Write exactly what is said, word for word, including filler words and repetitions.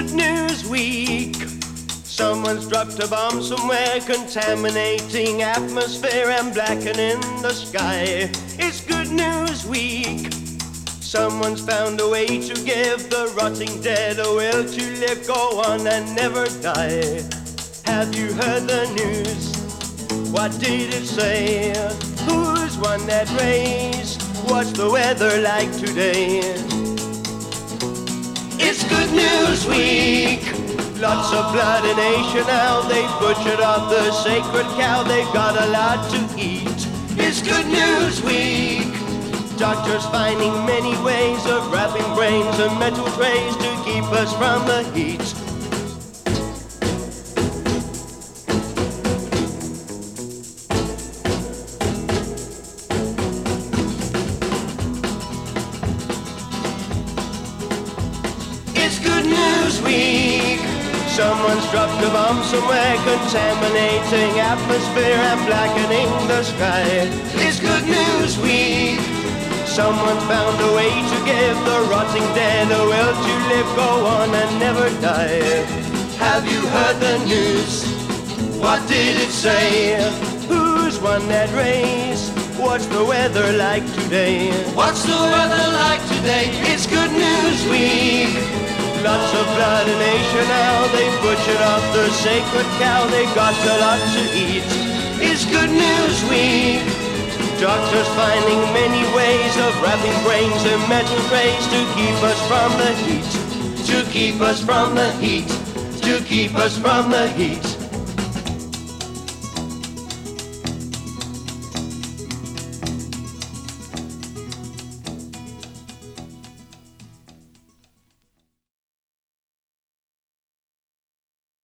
Good News Week. Someone's dropped a bomb somewhere, contaminating atmosphere and blackening the sky. It's Good News Week. Someone's found a way to give the rotting dead a will to live, go on and never die. Have you heard the news? What did it say? Who's won that race? What's the weather like today? It's Good News Week. Lots of blood in Asia now. They butchered up the sacred cow. They've got a lot to eat. It's Good News Week. Doctors finding many ways of wrapping brains in metal trays to keep us from the heat. It's Good News Week. Someone's dropped a bomb somewhere, contaminating atmosphere and blackening the sky. It's Good News Week. Someone found a way to give the rotting dead a will to live, go on and never die. Have you heard the news? What did it say? Who's won that race? What's the weather like today? What's the weather like today? It's Good News Week. Lots of blood in Asia now. They butchered up the sacred cow. They got a lot to eat. It's Good News Week. Doctors finding many ways of wrapping brains in metal trays to keep us from the heat. To keep us from the heat. To keep us from the heat.